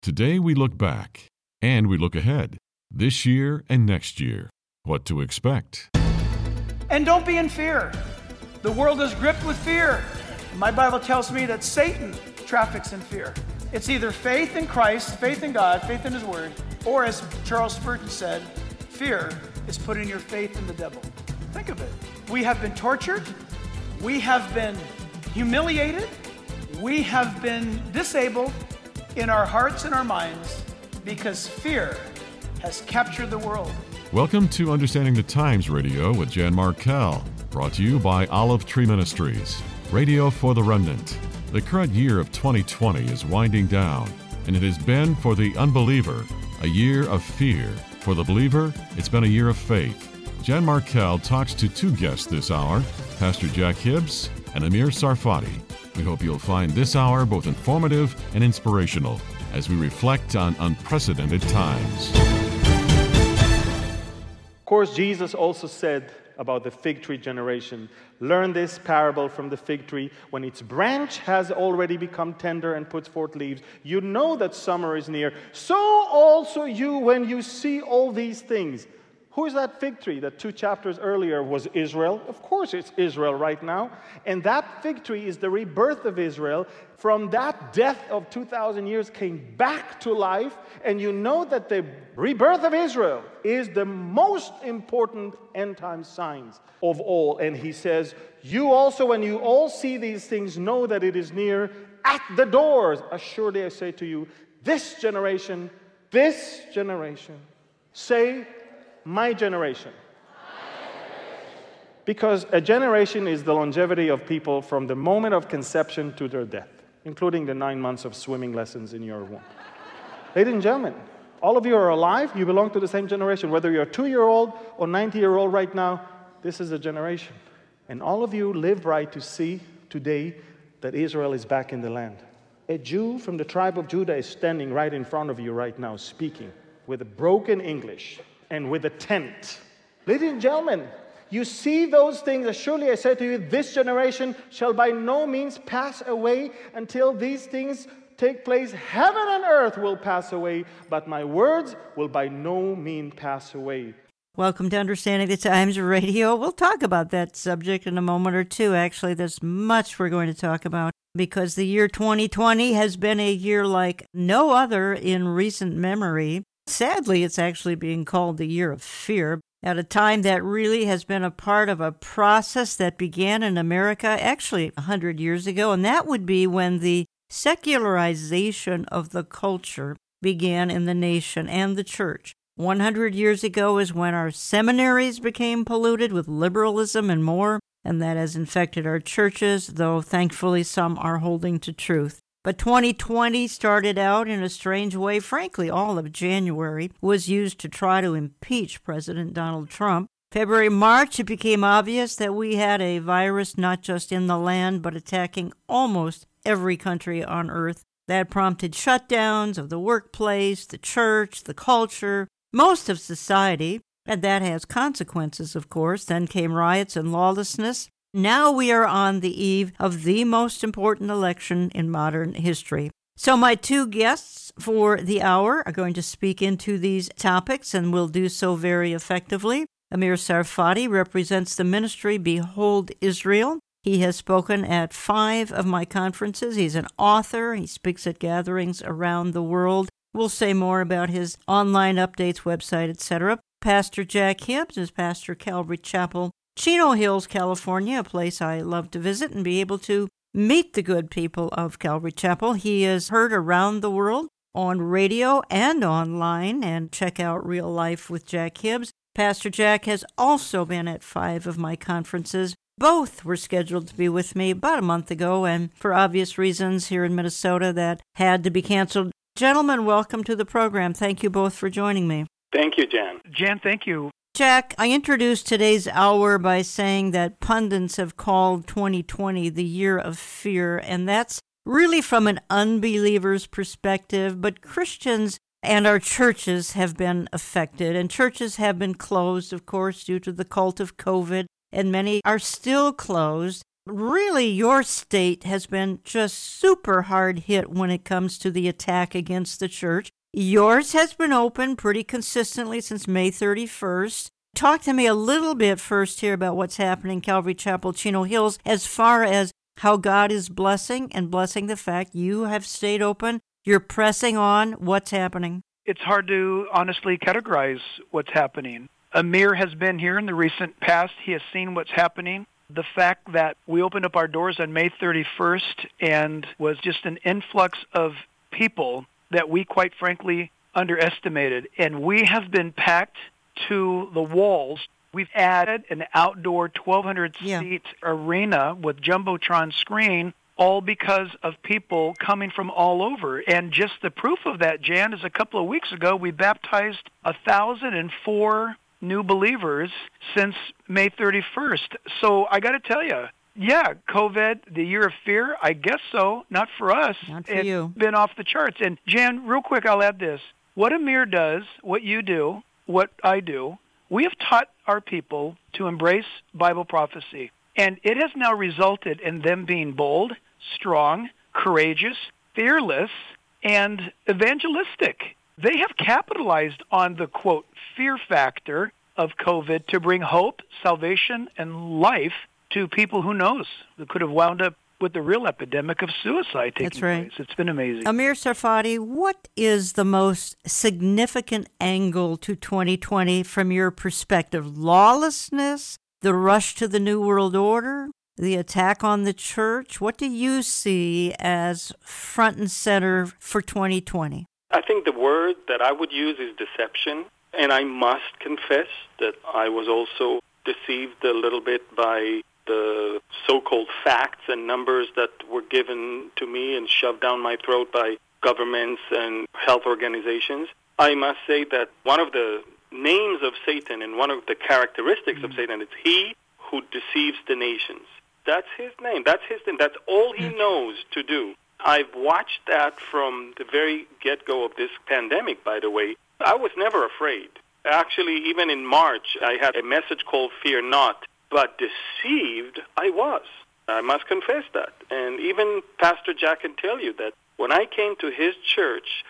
Today we look back, and we look ahead, this year and next year, what to expect. And don't be in fear. The world is gripped with fear. My Bible tells me that Satan traffics in fear. It's either faith in Christ, faith in God, faith in His Word, or as Charles Spurgeon said, fear is putting your faith in the devil. Think of it. We have been tortured. We have been humiliated. We have been disabled in our hearts and our minds because fear has captured the world. Welcome to Understanding the Times Radio with Jan Markell, brought to you by Olive Tree Ministries, radio for the remnant. The current year of 2020 is winding down, and it has been for the unbeliever a year of fear. For the believer, it's been a year of faith. Jan Markell talks to two guests this hour, Pastor Jack Hibbs and Amir Tsarfati. We hope you'll find this hour both informative and inspirational as we reflect on unprecedented times. Of course, Jesus also said about the fig tree generation, learn this parable from the fig tree. When its branch has already become tender and puts forth leaves, you know that summer is near. So also you, when you see all these things. Who is that fig tree that 2 chapters earlier was Israel? Of course it's Israel right now. And that fig tree is the rebirth of Israel. From that death of 2,000 years came back to life. And you know that the rebirth of Israel is the most important end-time signs of all. And he says, you also, when you all see these things, know that it is near at the doors. Assuredly I say to you, this generation, say, my generation. Because a generation is the longevity of people from the moment of conception to their death, including the 9 months of swimming lessons in your womb. Ladies and gentlemen, all of you are alive. You belong to the same generation. Whether you're a 2-year-old or 90-year-old right now, this is a generation. And all of you live right to see today that Israel is back in the land. A Jew from the tribe of Judah is standing right in front of you right now, speaking with a broken English and with a tent. Ladies and gentlemen, you see those things, as surely I say to you, this generation shall by no means pass away until these things take place. Heaven and earth will pass away, but my words will by no means pass away. Welcome to Understanding the Times Radio. We'll talk about that subject in a moment or two. Actually, there's much we're going to talk about because the year 2020 has been a year like no other in recent memory. Sadly, it's actually being called the year of fear, at a time that really has been a part of a process that began in America actually 100 years ago, and that would be when the secularization of the culture began in the nation and the church. 100 years ago is when our seminaries became polluted with liberalism and more, and that has infected our churches, though thankfully some are holding to truth. But 2020 started out in a strange way. Frankly, all of January was used to try to impeach President Donald Trump. February, March, it became obvious that we had a virus not just in the land, but attacking almost every country on earth. That prompted shutdowns of the workplace, the church, the culture, most of society, and that has consequences, of course. Then came riots and lawlessness. Now we are on the eve of the most important election in modern history. So my two guests for the hour are going to speak into these topics and will do so very effectively. Amir Tsarfati represents the ministry Behold Israel. He has spoken at 5 of my conferences. He's an author. He speaks at gatherings around the world. We'll say more about his online updates, website, etc. Pastor Jack Hibbs is pastor Calvary Chapel, Chino Hills, California, a place I love to visit and be able to meet the good people of Calvary Chapel. He is heard around the world on radio and online, and check out Real Life with Jack Hibbs. Pastor Jack has also been at 5 of my conferences. Both were scheduled to be with me about a month ago, and for obvious reasons here in Minnesota that had to be canceled. Gentlemen, welcome to the program. Thank you both for joining me. Thank you, Jan. Jan, thank you. Jack, I introduced today's hour by saying that pundits have called 2020 the year of fear, and that's really from an unbeliever's perspective, but Christians and our churches have been affected, and churches have been closed, of course, due to the cult of COVID, and many are still closed. Really, your state has been just super hard hit when it comes to the attack against the church. Yours has been open pretty consistently since May 31st. Talk to me a little bit first here about what's happening in Calvary Chapel, Chino Hills, as far as how God is blessing the fact you have stayed open. You're pressing on. What's happening? It's hard to honestly categorize what's happening. Amir has been here in the recent past. He has seen what's happening. The fact that we opened up our doors on May 31st and was just an influx of people that we quite frankly underestimated. And we have been packed to the walls. We've added an outdoor 1,200-seat arena with Jumbotron screen, all because of people coming from all over. And just the proof of that, Jan, is a couple of weeks ago, we baptized 1,004 new believers since May 31st. So I got to tell you, yeah, COVID, the year of fear, I guess so. Not for us. Not for you. It's been off the charts. And Jan, real quick, I'll add this. What Amir does, what you do, what I do, we have taught our people to embrace Bible prophecy. And it has now resulted in them being bold, strong, courageous, fearless, and evangelistic. They have capitalized on the, quote, fear factor of COVID to bring hope, salvation, and life to people who knows who could have wound up with the real epidemic of suicide taking place. It's been amazing. Amir Tsarfati, what is the most significant angle to 2020 from your perspective? Lawlessness, the rush to the New World Order, the attack on the church? What do you see as front and center for 2020? I think the word that I would use is deception. And I must confess that I was also deceived a little bit by the so-called facts and numbers that were given to me and shoved down my throat by governments and health organizations. I must say that one of the names of Satan and one of the characteristics of Satan is he who deceives the nations. That's his name. That's his thing. That's all he knows to do. I've watched that from the very get-go of this pandemic, by the way. I was never afraid. Actually, even in March, I had a message called Fear Not, but deceived I was. I must confess that. And even Pastor Jack can tell you that when I came to his church,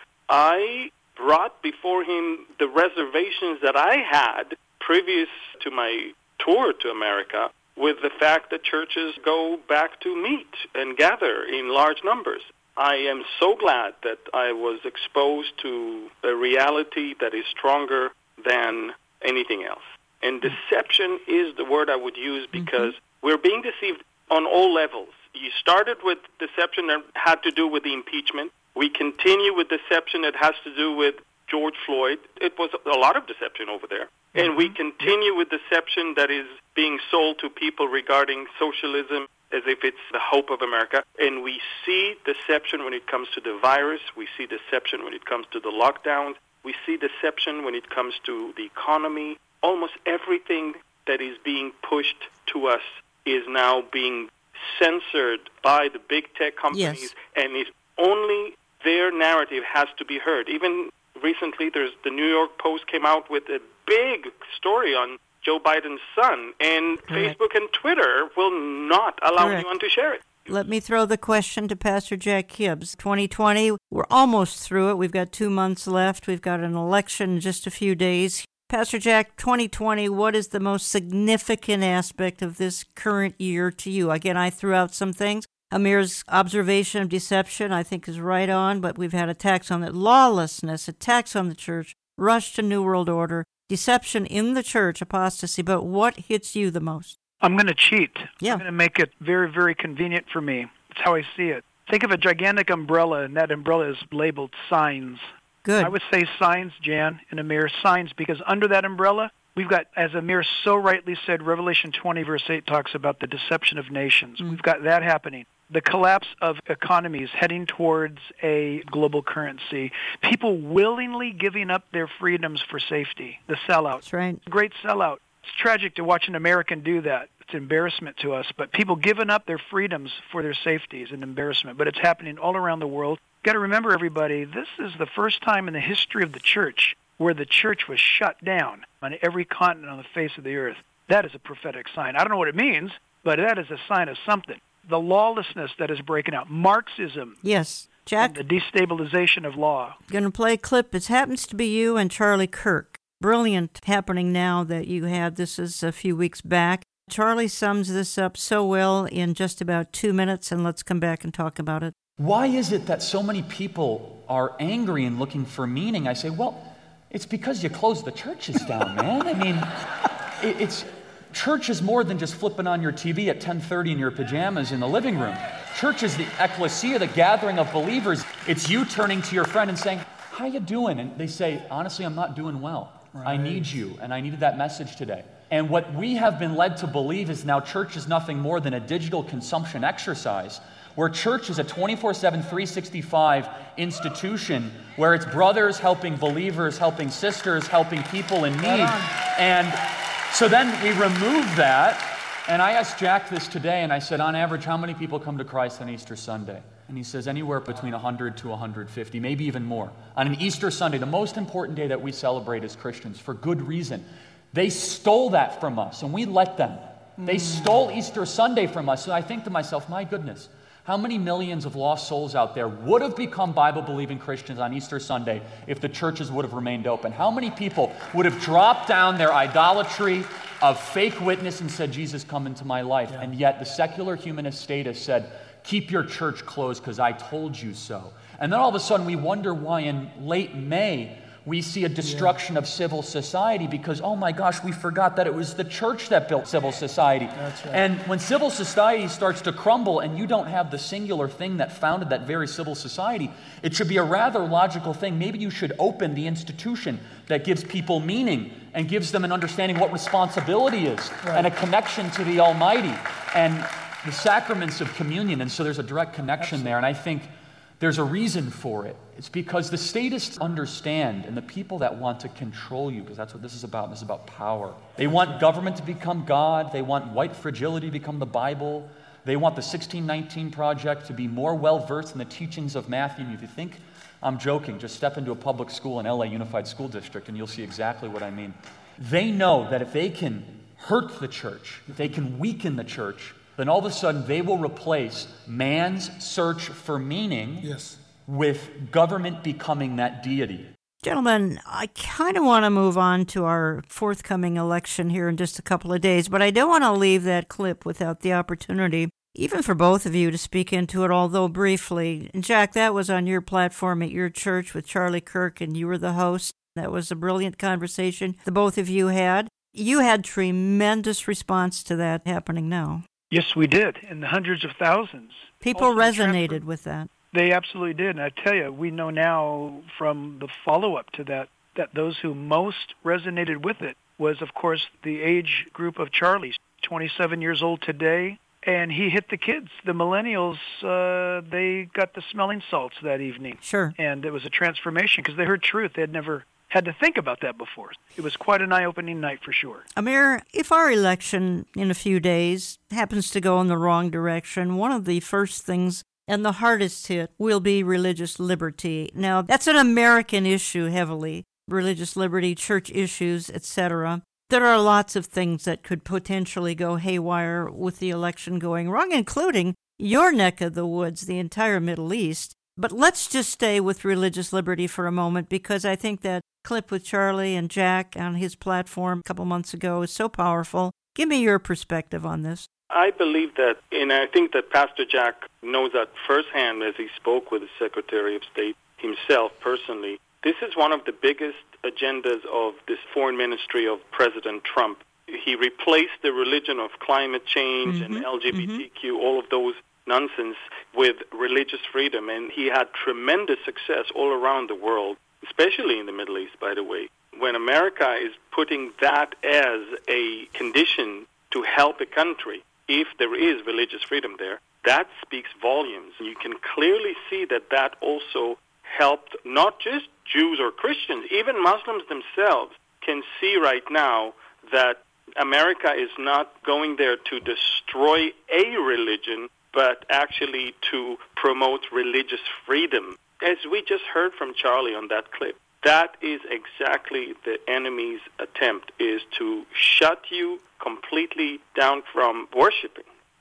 I brought before him the reservations that I had previous to my tour to America with the fact that churches go back to meet and gather in large numbers. I am so glad that I was exposed to a reality that is stronger than anything else. And deception is the word I would use because we're being deceived on all levels. You started with deception that had to do with the impeachment. We continue with deception that has to do with George Floyd. It was a lot of deception over there. And we continue with deception that is being sold to people regarding socialism as if it's the hope of America. And we see deception when it comes to the virus. We see deception when it comes to the lockdowns. We see deception when it comes to the economy. Almost everything that is being pushed to us is now being censored by the big tech companies, and it's only their narrative has to be heard. Even recently, there's the New York Post came out with a big story on Joe Biden's son, and Facebook and Twitter will not allow anyone to share it. Let me throw the question to Pastor Jack Hibbs. 2020, we're almost through it. We've got 2 months left. We've got an election in just a few days. Pastor Jack, 2020, what is the most significant aspect of this current year to you? Again, I threw out some things. Amir's observation of deception, I think, is right on, but we've had attacks on it. Lawlessness, attacks on the church, rush to New World Order, deception in the church, apostasy. But what hits you the most? I'm going to cheat. I'm going to make it very, very convenient for me. That's how I see it. Think of a gigantic umbrella, and that umbrella is labeled signs. Good. I would say signs, Jan, and Amir, signs, because under that umbrella, we've got, as Amir so rightly said, Revelation 20, verse 8 talks about the deception of nations. We've got that happening. The collapse of economies heading towards a global currency. People willingly giving up their freedoms for safety. The sellout. That's right. Great sellout. It's tragic to watch an American do that. It's embarrassment to us. But people giving up their freedoms for their safety is an embarrassment. But it's happening all around the world. Got to remember, everybody, this is the first time in the history of the church where the church was shut down on every continent on the face of the earth. That is a prophetic sign. I don't know what it means. but that is a sign of something. The lawlessness that is breaking out, Marxism. Yes. Jack? And the destabilization of law. Going to play a clip. It happens to be you and Charlie Kirk. Brilliant happening now that you had. This is a few weeks back. Charlie sums this up so well in just about 2 minutes, and let's come back and talk about it. Why is it that so many people are angry and looking for meaning? I say, well, it's because you closed the churches down, man. I mean, church is more than just flipping on your TV at 10:30 in your pajamas in the living room. Church is the ecclesia, the gathering of believers. It's you turning to your friend and saying, how you doing? And they say, honestly, I'm not doing well. Right. I need you, and I needed that message today. And what we have been led to believe is now church is nothing more than a digital consumption exercise, where church is a 24/7, 365 institution where it's brothers helping believers, helping sisters, helping people in need. And so then we remove that, and I asked Jack this today, and I said, on average, how many people come to Christ on Easter Sunday? And he says anywhere between 100 to 150, maybe even more. On an Easter Sunday, the most important day that we celebrate as Christians, for good reason. They stole that from us, and we let them. They stole Easter Sunday from us, and I think to myself, my goodness, how many millions of lost souls out there would have become Bible-believing Christians on Easter Sunday if the churches would have remained open? How many people would have dropped down their idolatry of fake witness and said, Jesus, come into my life? Yeah. And yet the secular humanist state has said, keep your church closed because I told you so. And then all of a sudden we wonder why in late May we see a destruction of civil society because, oh my gosh, we forgot that it was the church that built civil society. That's right. And when civil society starts to crumble and you don't have the singular thing that founded that very civil society, it should be a rather logical thing. Maybe you should open the institution that gives people meaning and gives them an understanding what responsibility is and a connection to the Almighty and the sacraments of communion. And so there's a direct connection there. And I think there's a reason for it. It's because the statists understand, and the people that want to control you, because that's what this is about. This is about power. They want government to become God. They want white fragility to become the Bible. They want the 1619 Project to be more well-versed in the teachings of Matthew. And if you think I'm joking, just step into a public school in LA Unified School District and you'll see exactly what I mean. They know that if they can hurt the church, if they can weaken the church, then all of a sudden they will replace man's search for meaning with government becoming that deity. Gentlemen, I kind of want to move on to our forthcoming election here in just a couple of days, but I don't want to leave that clip without the opportunity, even for both of you, to speak into it, although briefly. Jack, that was on your platform at your church with Charlie Kirk, and you were the host. That was a brilliant conversation the both of you had. You had tremendous response to that happening now. Yes, we did, in the hundreds of thousands. People also resonated with that. They absolutely did, and I tell you, we know now from the follow-up to that those who most resonated with it was, of course, the age group of Charlie's, 27 years old today, and he hit the kids. The millennials, they got the smelling salts that evening. Sure. And it was a transformation because they heard truth. They had never had to think about that before. It was quite an eye-opening night for sure. Amir, if our election in a few days happens to go in the wrong direction, one of the first things and the hardest hit will be religious liberty. Now, that's an American issue heavily, religious liberty, church issues, etc. There are lots of things that could potentially go haywire with the election going wrong, including your neck of the woods, the entire Middle East. But let's just stay with religious liberty for a moment, because I think that clip with Charlie and Jack on his platform a couple months ago is so powerful. Give me your perspective on this. I believe that, and I think that Pastor Jack knows that firsthand as he spoke with the Secretary of State himself personally. This is one of the biggest agendas of this foreign ministry of President Trump. He replaced the religion of climate change and LGBTQ, all of those nonsense, with religious freedom, and he had tremendous success all around the world, especially in the Middle East, by the way. When America is putting that as a condition to help a country, if there is religious freedom there, that speaks volumes. You can clearly see that that also helped not just Jews or Christians, even Muslims themselves can see right now that America is not going there to destroy a religion, but actually to promote religious freedom. As we just heard from Charlie on that clip, that is exactly the enemy's attempt, is to shut you completely down from worshiping.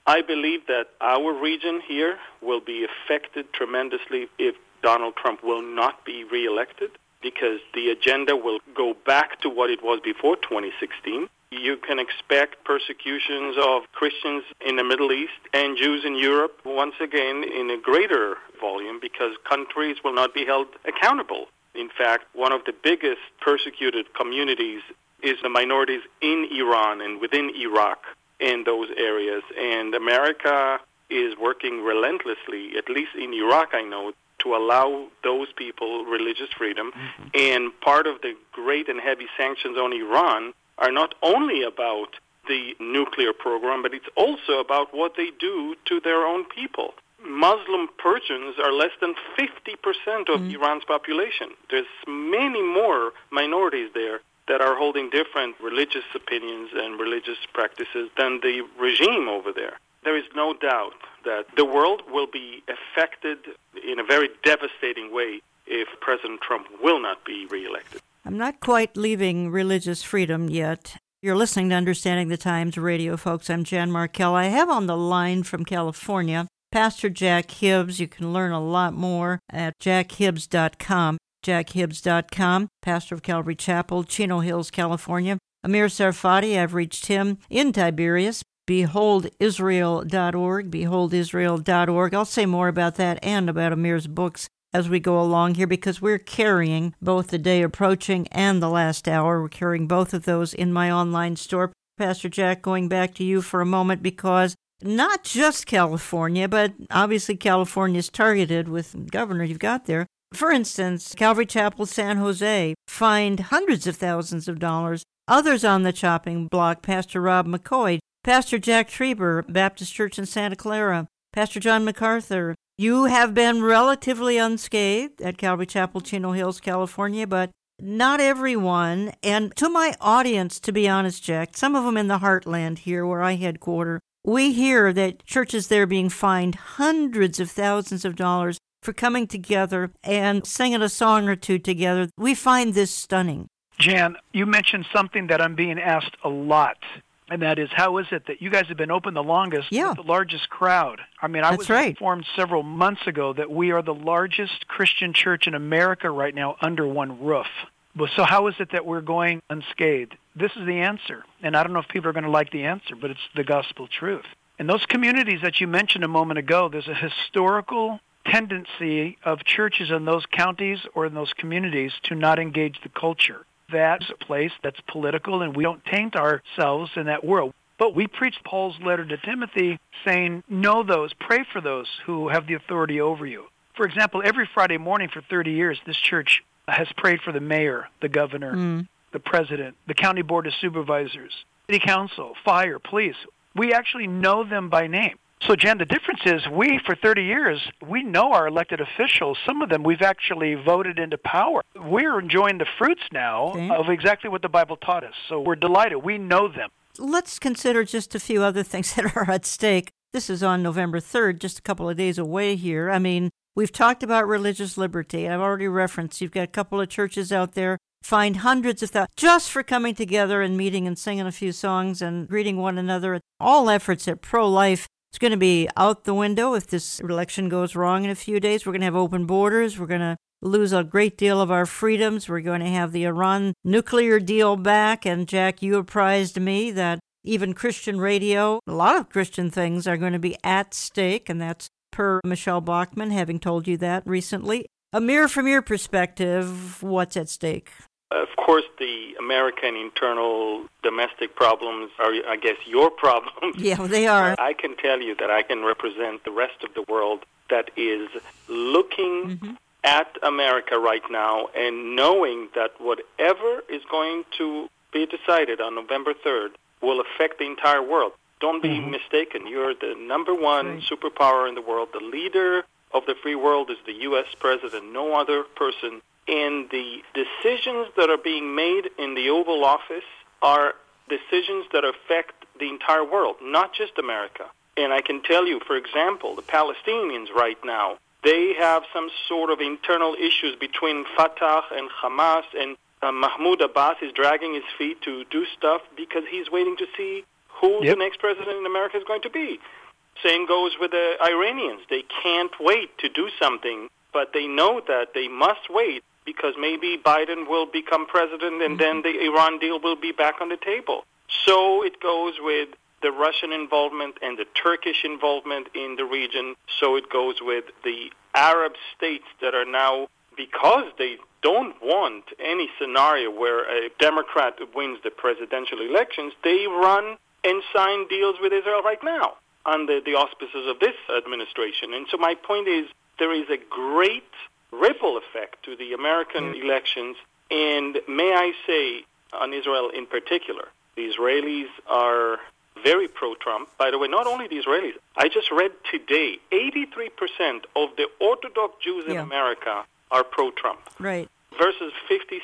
I believe that our region here will be affected tremendously if Donald Trump will not be reelected, because the agenda will go back to what it was before 2016. You can expect persecutions of Christians in the Middle East and Jews in Europe, once again, in a greater volume, because countries will not be held accountable. In fact, one of the biggest persecuted communities is the minorities in Iran and within Iraq in those areas. And America is working relentlessly, at least in Iraq, I know, to allow those people religious freedom. Mm-hmm. And part of the great and heavy sanctions on Iran are not only about the nuclear program, but it's also about what they do to their own people. Muslim Persians are less than 50% of Iran's population. There's many more minorities there that are holding different religious opinions and religious practices than the regime over there. There is no doubt that the world will be affected in a very devastating way if President Trump will not be reelected. I'm not quite leaving religious freedom yet. You're listening to Understanding the Times Radio, folks. I'm Jan Markell. I have on the line from California Pastor Jack Hibbs. You can learn a lot more at jackhibbs.com. jackhibbs.com, pastor of Calvary Chapel, Chino Hills, California. Amir Sarfati, I've reached him in Tiberias. BeholdIsrael.org, BeholdIsrael.org. I'll say more about that and about Amir's books as we go along here, because we're carrying both the day approaching and the last hour. We're carrying both of those in my online store. Pastor Jack, going back to you for a moment, because not just California, but obviously California's targeted with the governor you've got there. For instance, Calvary Chapel San Jose fined hundreds of thousands of dollars. Others on the chopping block, Pastor Rob McCoy, Pastor Jack Trieber, Baptist Church in Santa Clara, Pastor John MacArthur. You have been relatively unscathed at Calvary Chapel, Chino Hills, California, but not everyone. And to my audience, to be honest, Jack, some of them in the heartland here where I headquarter, we hear that churches there are being fined hundreds of thousands of dollars for coming together and singing a song or two together. We find this stunning. Jan, you mentioned something that I'm being asked a lot, and that is, how is it that you guys have been open the longest with the largest crowd? I mean, I was informed several months ago that we are the largest Christian church in America right now under one roof. So how is it that we're going unscathed? This is the answer, and I don't know if people are going to like the answer, but it's the gospel truth. In those communities that you mentioned a moment ago, there's a historical tendency of churches in those counties or in those communities to not engage the culture. That's a place that's political, and we don't taint ourselves in that world. But we preach Paul's letter to Timothy saying, know those, pray for those who have the authority over you. For example, every Friday morning for 30 years, this church has prayed for the mayor, the governor, the president, the county board of supervisors, city council, fire, police. We actually know them by name. So, Jan, the difference is we, for 30 years, we know our elected officials. Some of them we've actually voted into power. We're enjoying the fruits now of exactly what the Bible taught us. So we're delighted. We know them. Let's consider just a few other things that are at stake. This is on November 3rd, just a couple of days away here. I mean, we've talked about religious liberty. I've already referenced you've got a couple of churches out there fined hundreds of thousands just for coming together and meeting and singing a few songs and greeting one another. All efforts at pro-life. It's going to be out the window if this election goes wrong in a few days. We're going to have open borders. We're going to lose a great deal of our freedoms. We're going to have the Iran nuclear deal back. And, Jack, you apprised me that even Christian radio, a lot of Christian things are going to be at stake, and that's per Michelle Bachmann having told you that recently. Amir, from your perspective, what's at stake? Of course, the American internal domestic problems are, I guess, your problems. Yeah, they are. I can tell you that I can represent the rest of the world that is looking at America right now and knowing that whatever is going to be decided on November 3rd will affect the entire world. Don't be mistaken. You're the number one superpower in the world. The leader of the free world is the U.S. president, no other person. And the decisions that are being made in the Oval Office are decisions that affect the entire world, not just America. And I can tell you, for example, the Palestinians right now, they have some sort of internal issues between Fatah and Hamas, and Mahmoud Abbas is dragging his feet to do stuff because he's waiting to see who the next president in America is going to be. Same goes with the Iranians. They can't wait to do something, but they know that they must wait because maybe Biden will become president and then the Iran deal will be back on the table. So it goes with the Russian involvement and the Turkish involvement in the region. So it goes with the Arab states that are now, because they don't want any scenario where a Democrat wins the presidential elections, they run and sign deals with Israel right now under the auspices of this administration. And so my point is there is a great ripple effect to the American elections. And may I say, on Israel in particular, the Israelis are very pro-Trump. By the way, not only the Israelis. I just read today, 83% of the Orthodox Jews in America are pro-Trump. Right. Versus 56%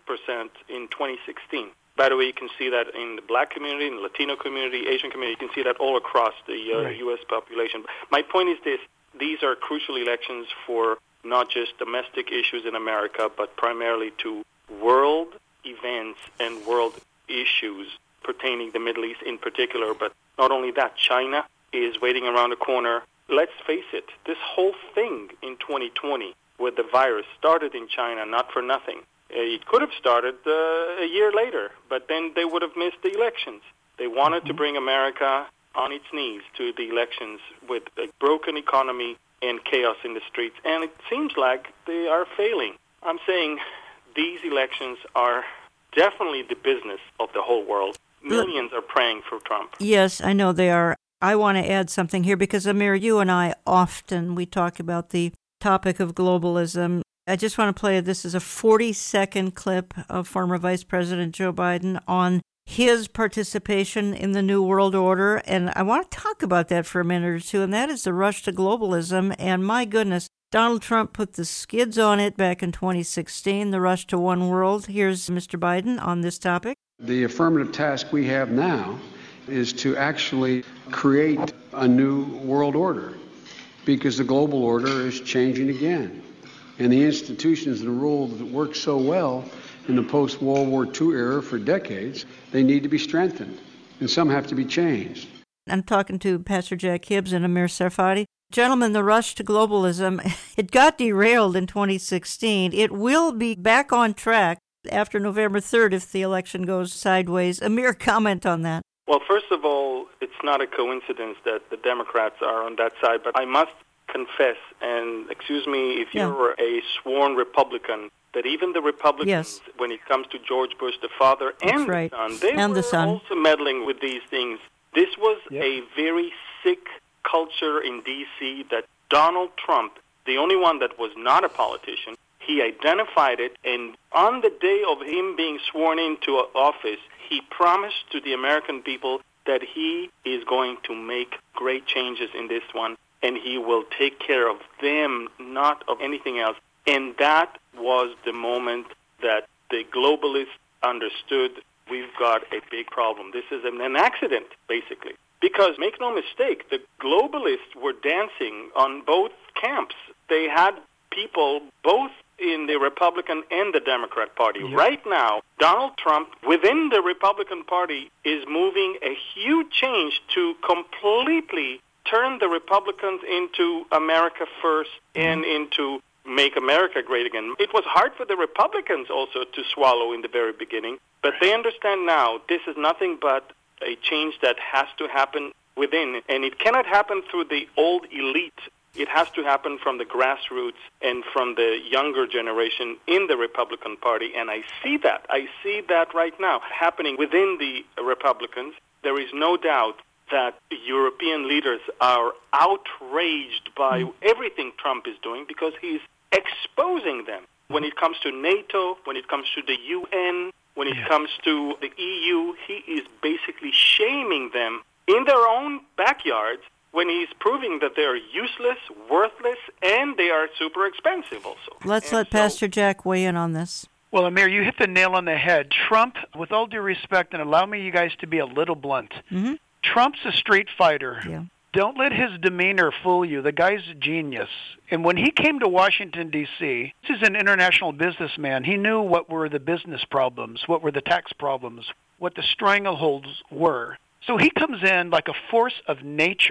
in 2016. By the way, you can see that in the black community, in the Latino community, Asian community. You can see that all across the U.S. population. My point is this. These are crucial elections for not just domestic issues in America, but primarily to world events and world issues pertaining to the Middle East in particular. But not only that, China is waiting around the corner. Let's face it, this whole thing in 2020 with the virus started in China, not for nothing. It could have started a year later, but then they would have missed the elections. They wanted to bring America on its knees to the elections with a broken economy and chaos in the streets, and it seems like they are failing. I'm saying these elections are definitely the business of the whole world. Millions are praying for Trump. Yes, I know they are. I want to add something here because, Amir, you and I we talk about the topic of globalism. I just want to play this is a 40-second clip of former Vice President Joe Biden on his participation in the New World Order, and I want to talk about that for a minute or two, and that is the rush to globalism. And my goodness, Donald Trump put the skids on it back in 2016, the rush to one world. Here's Mr. Biden on this topic. The affirmative task we have now is to actually create a new world order because the global order is changing again. And the institutions and the rules that worked so well in the post-World War II era for decades, they need to be strengthened, and some have to be changed. I'm talking to Pastor Jack Hibbs and Amir Tsarfati. Gentlemen, the rush to globalism, it got derailed in 2016. It will be back on track after November 3rd if the election goes sideways. Amir, comment on that. Well, first of all, it's not a coincidence that the Democrats are on that side, but I must confess, and excuse me if you're a sworn Republican, that even the Republicans, when it comes to George Bush, the father and the son, they were also meddling with these things. This was a very sick culture in D.C. that Donald Trump, the only one that was not a politician, he identified it, and on the day of him being sworn into office, he promised to the American people that he is going to make great changes in this one, and he will take care of them, not of anything else. And that was the moment that the globalists understood we've got a big problem. This is an accident, basically. Because, make no mistake, the globalists were dancing on both camps. They had people both in the Republican and the Democrat Party. Yep. Right now, Donald Trump, within the Republican Party, is moving a huge change to completely turn the Republicans into America first and into make America great again. It was hard for the Republicans also to swallow in the very beginning, but they understand now this is nothing but a change that has to happen within, and it cannot happen through the old elite. It has to happen from the grassroots and from the younger generation in the Republican Party, and I see that. I see that right now happening within the Republicans. There is no doubt that European leaders are outraged by everything Trump is doing because he's exposing them. When it comes to NATO, when it comes to the UN, when it comes to the EU, he is basically shaming them in their own backyards when he's proving that they're useless, worthless, and they are super expensive also. Let's let Pastor Jack weigh in on this. Well, Amir, you hit the nail on the head. Trump, with all due respect, and allow me, you guys, to be a little blunt, Trump's a street fighter. Yeah. Don't let his demeanor fool you. The guy's a genius. And when he came to Washington, D.C., this is an international businessman. He knew what were the business problems, what were the tax problems, what the strangleholds were. So he comes in like a force of nature.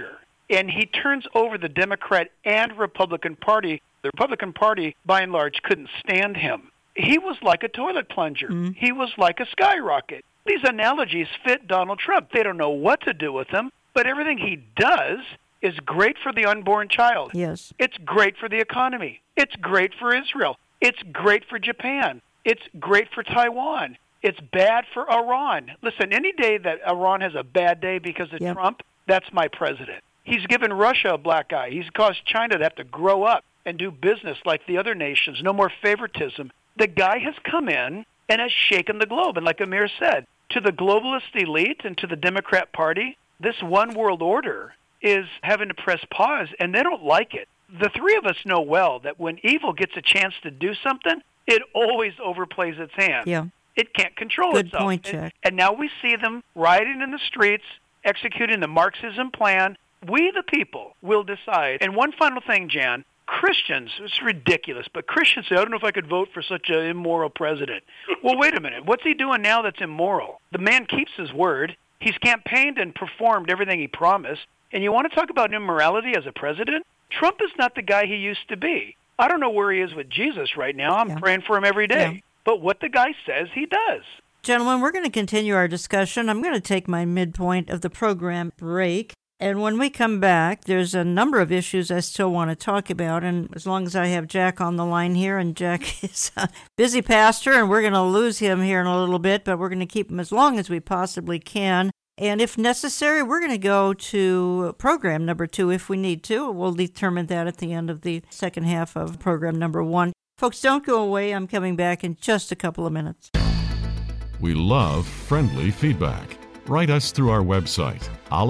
and he turns over the Democrat and Republican Party. The Republican Party, by and large, couldn't stand him. He was like a toilet plunger. He was like a skyrocket. These analogies fit Donald Trump. They don't know what to do with him, but everything he does is great for the unborn child. Yes. It's great for the economy. It's great for Israel. It's great for Japan. It's great for Taiwan. It's bad for Iran. Listen, any day that Iran has a bad day because of Trump, that's my president. He's given Russia a black eye. He's caused China to have to grow up and do business like the other nations. No more favoritism. The guy has come in and has shaken the globe. And like Amir said, to the globalist elite and to the Democrat Party, this one world order is having to press pause, and they don't like it. The three of us know well that when evil gets a chance to do something, it always overplays its hand. Yeah. It can't control Good itself. point, Jack. And now we see them rioting in the streets, executing the Marxism plan. We, the people, will decide. And one final thing, Jan. Christians, it's ridiculous, but Christians say, I don't know if I could vote for such an immoral president. Well, wait a minute. What's he doing now that's immoral? The man keeps his word. He's campaigned and performed everything he promised. And you want to talk about immorality as a president? Trump is not the guy he used to be. I don't know where he is with Jesus right now. I'm praying for him every day. Yeah. But what the guy says, he does. Gentlemen, we're going to continue our discussion. I'm going to take my midpoint of the program break. And when we come back, there's a number of issues I still want to talk about. And as long as I have Jack on the line here, and Jack is a busy pastor, and we're going to lose him here in a little bit, but we're going to keep him as long as we possibly can. And if necessary, we're going to go to program number 2 if we need to. We'll determine that at the end of the second half of program number 1. Folks, don't go away. I'm coming back in just a couple of minutes. We love friendly feedback. Write us through our website,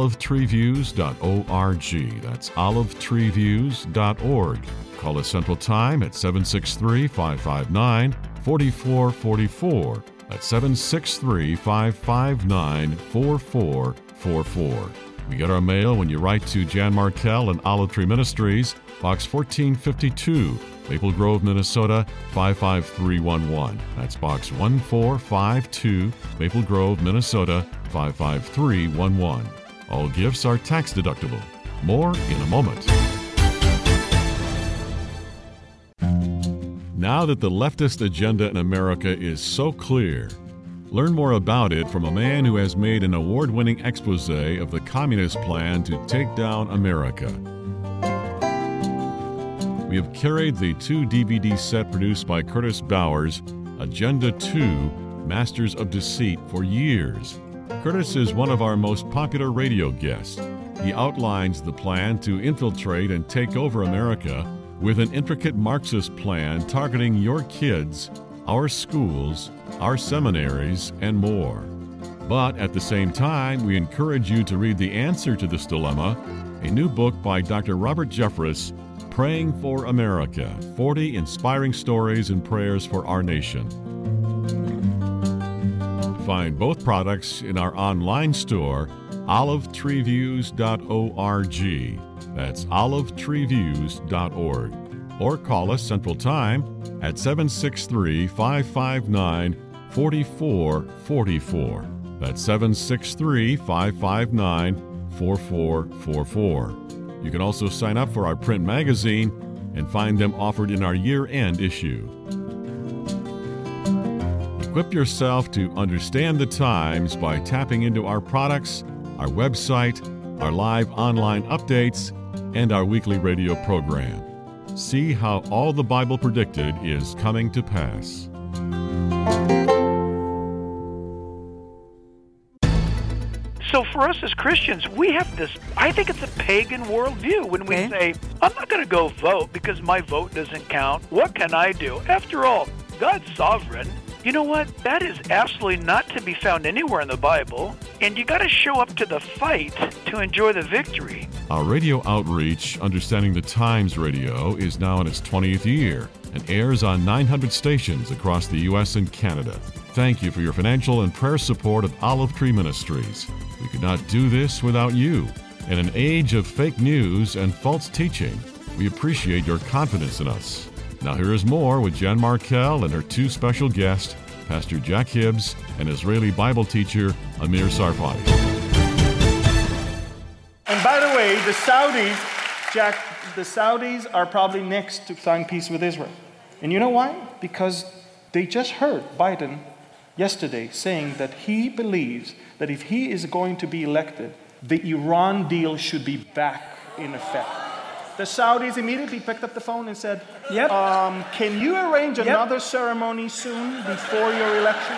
olivetreeviews.org. That's olivetreeviews.org. Call us Central Time at 763-559-4444. That's 763-559-4444. We get our mail when you write to Jan Markell and Olive Tree Ministries, Box 1452, Maple Grove, Minnesota 55311. That's Box 1452, Maple Grove, Minnesota 55311. All gifts are tax deductible. More in a moment. Now that the leftist agenda in America is so clear, learn more about it from a man who has made an award-winning expose of the communist plan to take down America. We have carried the 2 DVD set produced by Curtis Bowers, Agenda 2, Masters of Deceit, for years. Curtis is one of our most popular radio guests. He outlines the plan to infiltrate and take over America with an intricate Marxist plan targeting your kids, our schools, our seminaries, and more. But at the same time, we encourage you to read The Answer to This Dilemma, a new book by Dr. Robert Jeffress, Praying for America, 40 Inspiring Stories and Prayers for Our Nation. Find both products in our online store, olivetreeviews.org. That's olivetreeviews.org. Or call us Central Time at 763-559-4444. That's 763-559-4444. You can also sign up for our print magazine and find them offered in our year-end issue. Equip yourself to understand the times by tapping into our products, our website, our live online updates, and our weekly radio program. See how all the Bible predicted is coming to pass. So for us as Christians, we have this, I think it's a pagan worldview when we say, I'm not going to go vote because my vote doesn't count. What can I do? After all, God's sovereign. You know what? That is absolutely not to be found anywhere in the Bible. And you got to show up to the fight to enjoy the victory. Our radio outreach, Understanding the Times Radio, is now in its 20th year and airs on 900 stations across the U.S. and Canada. Thank you for your financial and prayer support of Olive Tree Ministries. We could not do this without you. In an age of fake news and false teaching, we appreciate your confidence in us. Now here is more with Jan Markell and her 2 special guests, Pastor Jack Hibbs and Israeli Bible teacher Amir Tsarfati. And by the the way, the Saudis, Jack, the Saudis are probably next to sign peace with Israel. And you know why? Because they just heard Biden yesterday saying that he believes that if he is going to be elected, the Iran deal should be back in effect. The Saudis immediately picked up the phone and said, Yep. Can you arrange another ceremony soon before your election?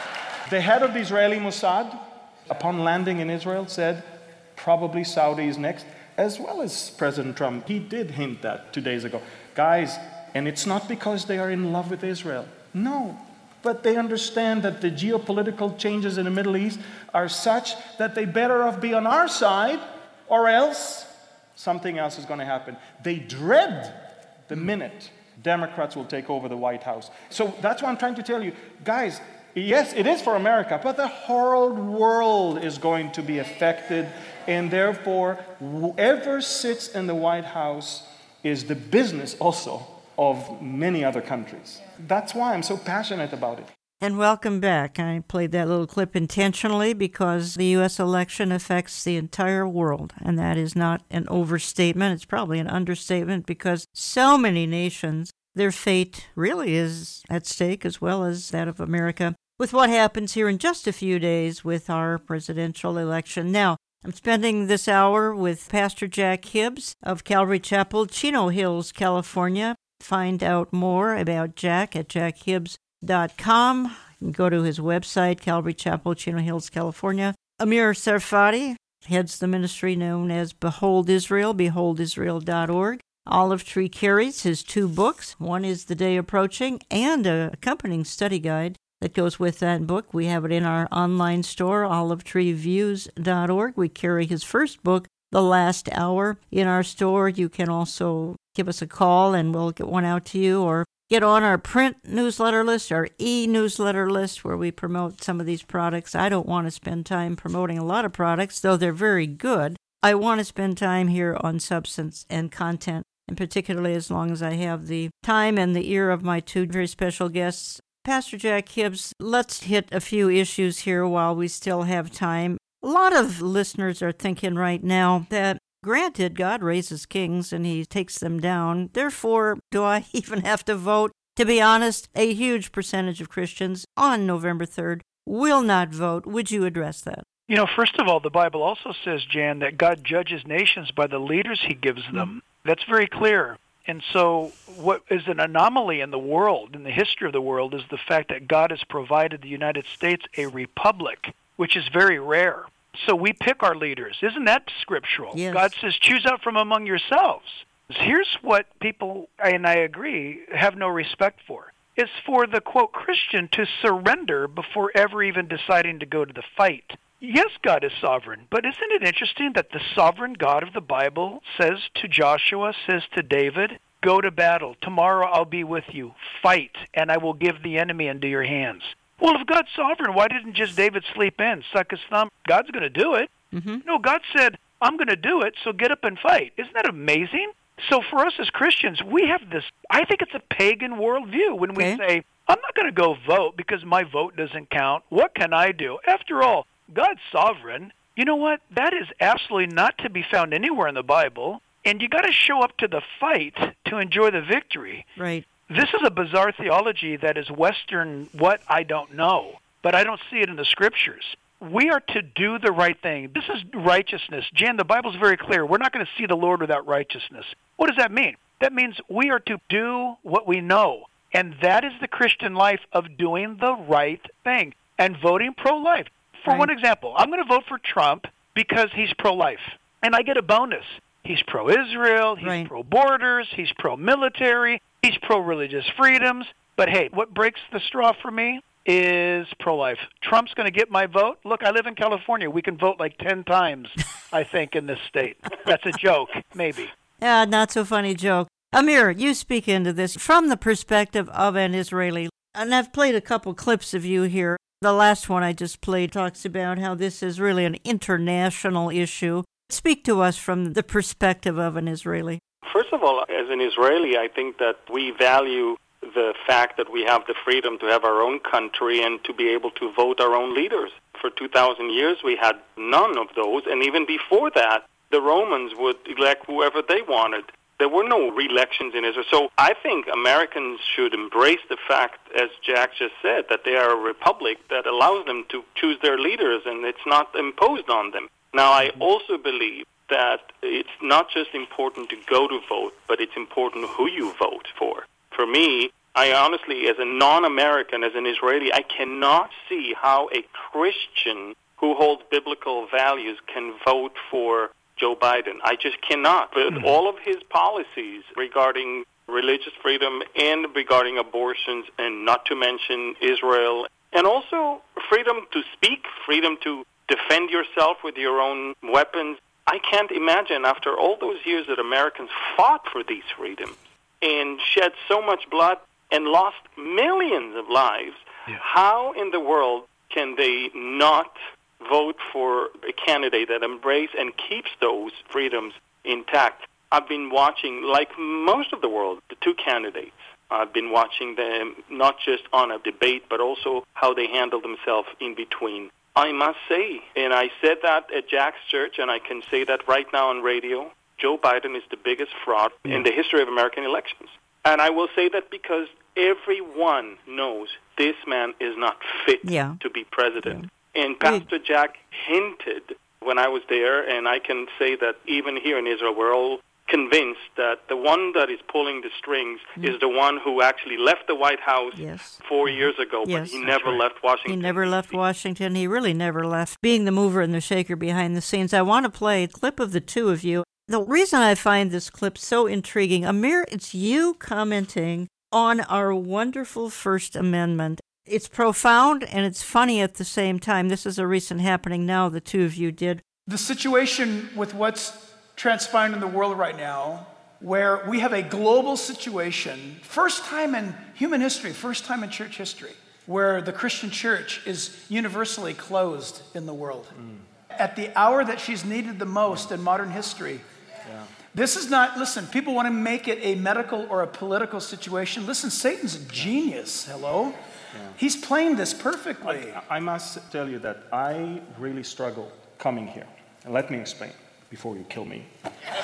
The head of the Israeli Mossad, upon landing in Israel, said, probably Saudi is next, as well as President Trump. He did hint that 2 days ago. Guys, and it's not because they are in love with Israel. No. But they understand that the geopolitical changes in the Middle East are such that they better off be on our side, or else something else is going to happen. They dread the minute Democrats will take over the White House. So that's what I'm trying to tell you. Guys, yes, it is for America, but the whole world is going to be affected, and therefore, whoever sits in the White House is the business also of many other countries. That's why I'm so passionate about it. And welcome back. I played that little clip intentionally because the U.S. election affects the entire world, and that is not an overstatement. It's probably an understatement because so many nations, their fate really is at stake as well as that of America with what happens here in just a few days with our presidential election. Now, I'm spending this hour with Pastor Jack Hibbs of Calvary Chapel, Chino Hills, California. Find out more about Jack at jackhibbs.com. You can go to his website, Calvary Chapel, Chino Hills, California. Amir Tsarfati heads the ministry known as Behold Israel, beholdisrael.org. Olive Tree carries his 2 books. One is The Day Approaching and an accompanying study guide that goes with that book. We have it in our online store, olivetreeviews.org. We carry his first book, The Last Hour, in our store. You can also give us a call and we'll get one out to you, or get on our print newsletter list, our e-newsletter list, where we promote some of these products. I don't want to spend time promoting a lot of products, though they're very good. I want to spend time here on substance and content, and particularly as long as I have the time and the ear of my 2 very special guests. Pastor Jack Hibbs, let's hit a few issues here while we still have time. A lot of listeners are thinking right now that, granted, God raises kings and he takes them down. Therefore, do I even have to vote? To be honest, a huge percentage of Christians on November 3rd will not vote. Would you address that? You know, first of all, the Bible also says, Jan, that God judges nations by the leaders he gives them. That's very clear. And so what is an anomaly in the world, in the history of the world, is the fact that God has provided the United States a republic, which is very rare. So we pick our leaders. Isn't that scriptural? Yes. God says, choose out from among yourselves. Here's what people, and I agree, have no respect for. It's for the, quote, Christian to surrender before ever even deciding to go to the fight. Yes, God is sovereign, but isn't it interesting that the sovereign God of the Bible says to Joshua, says to David, go to battle. Tomorrow I'll be with you. Fight, and I will give the enemy into your hands. Well, if God's sovereign, why didn't just David sleep in, suck his thumb? God's going to do it. No, God said, I'm going to do it, so get up and fight. Isn't that amazing? So for us as Christians, we have this, I think it's a pagan worldview when we say, I'm not going to go vote because my vote doesn't count. What can I do? After all, God's sovereign. You know what? That is absolutely not to be found anywhere in the Bible. And you got to show up to the fight to enjoy the victory. Right. This is a bizarre theology that is Western, what I don't know, but I don't see it in the Scriptures. We are to do the right thing. This is righteousness. Jan, the Bible's very clear. We're not going to see the Lord without righteousness. What does that mean? That means we are to do what we know, and that is the Christian life of doing the right thing and voting pro-life. For one example, I'm going to vote for Trump because he's pro-life, and I get a bonus. He's pro-Israel, he's pro-borders, he's pro-military, he's pro-religious freedoms. But hey, what breaks the straw for me is pro-life. Trump's going to get my vote. Look, I live in California. We can vote like 10 times, I think, in this state. That's a joke, maybe. Yeah, not so funny joke. Amir, you speak into this from the perspective of an Israeli. And I've played a couple clips of you here. The last one I just played talks about how this is really an international issue. Speak to us from the perspective of an Israeli. First of all, as an Israeli, I think that we value the fact that we have the freedom to have our own country and to be able to vote our own leaders. For 2,000 years, we had none of those, and even before that, the Romans would elect whoever they wanted. There were no re-elections in Israel. So I think Americans should embrace the fact, as Jack just said, that they are a republic that allows them to choose their leaders and it's not imposed on them. Now, I also believe that it's not just important to go to vote, but it's important who you vote for. For me, I honestly, as a non-American, as an Israeli, I cannot see how a Christian who holds biblical values can vote for Joe Biden. I just cannot. But all of his policies regarding religious freedom and regarding abortions, and not to mention Israel, and also freedom to speak, freedom to defend yourself with your own weapons. I can't imagine, after all those years that Americans fought for these freedoms and shed so much blood and lost millions of lives, how in the world can they not vote for a candidate that embraces and keeps those freedoms intact? I've been watching, like most of the world, the two candidates. I've been watching them not just on a debate, but also how they handle themselves in between. I must say, and I said that at Jack's church, and I can say that right now on radio, Joe Biden is the biggest fraud in the history of American elections. And I will say that because everyone knows this man is not fit to be president. And Pastor Jack hinted when I was there, and I can say that even here in Israel, we're all convinced that the one that is pulling the strings is the one who actually left the White House 4 years ago, but he never left Washington. He never left Washington. He really never left being the mover and the shaker behind the scenes. I want to play a clip of the two of you. The reason I find this clip so intriguing, Amir, it's you commenting on our wonderful First Amendment. It's profound and it's funny at the same time. This is a recent happening now the two of you did. The situation with what's transpiring in the world right now, where we have a global situation, first time in human history, first time in church history, where the Christian church is universally closed in the world. At the hour that she's needed the most in modern history. This is not, listen, people want to make it a medical or a political situation. Listen, Satan's a genius, hello? He's playing this perfectly. I must tell you that I really struggle coming here. And let me explain before you kill me.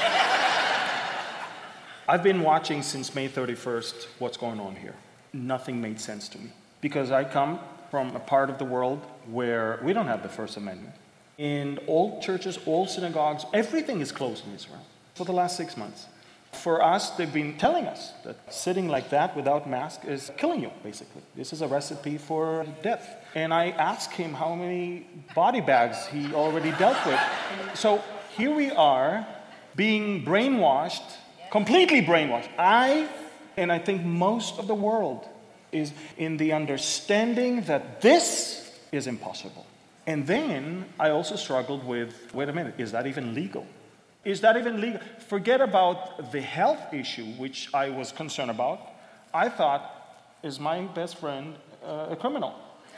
I've been watching since May 31st what's going on here. Nothing made sense to me. Because I come from a part of the world where we don't have the First Amendment. In all churches, all synagogues, everything is closed in Israel for the last 6 months. For us, they've been telling us that sitting like that without mask is killing you, basically. This is a recipe for death. And I asked him how many body bags he already dealt with. So here we are being brainwashed, completely brainwashed. I think most of the world is in the understanding that this is impossible. And then I also struggled with, wait a minute, is that even legal? Is that even legal? Forget about the health issue, which I was concerned about. I thought, is my best friend a criminal?